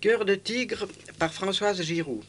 Cœur de tigre par Françoise Giroud.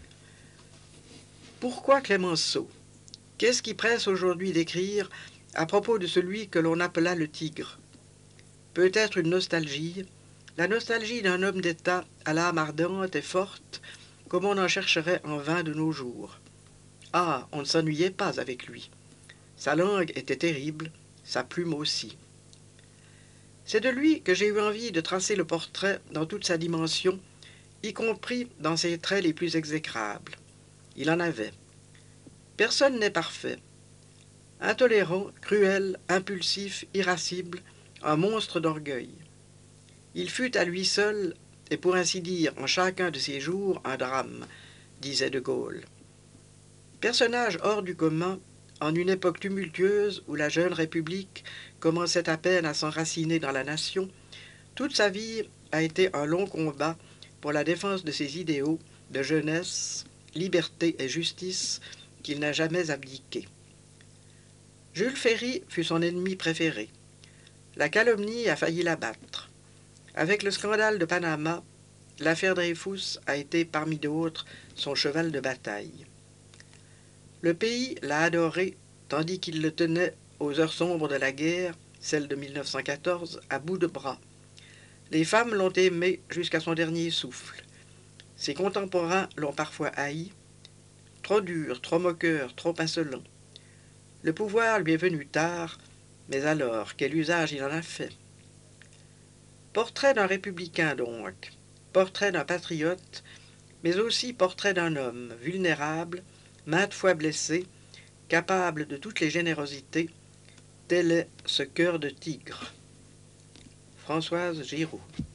Pourquoi Clémenceau? Qu'est-ce qui presse aujourd'hui d'écrire à propos de celui que l'on appela le tigre? Peut-être une nostalgie, la nostalgie d'un homme d'État à l'âme ardente et forte, comme on en chercherait en vain de nos jours. Ah, on ne s'ennuyait pas avec lui. Sa langue était terrible, sa plume aussi. C'est de lui que j'ai eu envie de tracer le portrait dans toute sa dimension, y compris dans ses traits les plus exécrables. Il en avait. Personne n'est parfait. Intolérant, cruel, impulsif, irascible, un monstre d'orgueil. Il fut à lui seul, et pour ainsi dire en chacun de ses jours, un drame, disait de Gaulle. Personnage hors du commun, en une époque tumultueuse où la jeune République commençait à peine à s'enraciner dans la nation, toute sa vie a été un long combat pour la défense de ses idéaux de jeunesse, liberté et justice qu'il n'a jamais abdiqué. Jules Ferry fut son ennemi préféré. La calomnie a failli l'abattre. Avec le scandale de Panama, l'affaire Dreyfus a été parmi d'autres son cheval de bataille. Le pays l'a adoré tandis qu'il le tenait aux heures sombres de la guerre, celle de 1914, à bout de bras. Les femmes l'ont aimé jusqu'à son dernier souffle. Ses contemporains l'ont parfois haï, trop dur, trop moqueur, trop insolent. Le pouvoir lui est venu tard, mais alors, quel usage il en a fait? Portrait d'un républicain donc, portrait d'un patriote, mais aussi portrait d'un homme vulnérable, maintes fois blessé, capable de toutes les générosités, tel est ce cœur de tigre. Françoise Giroud.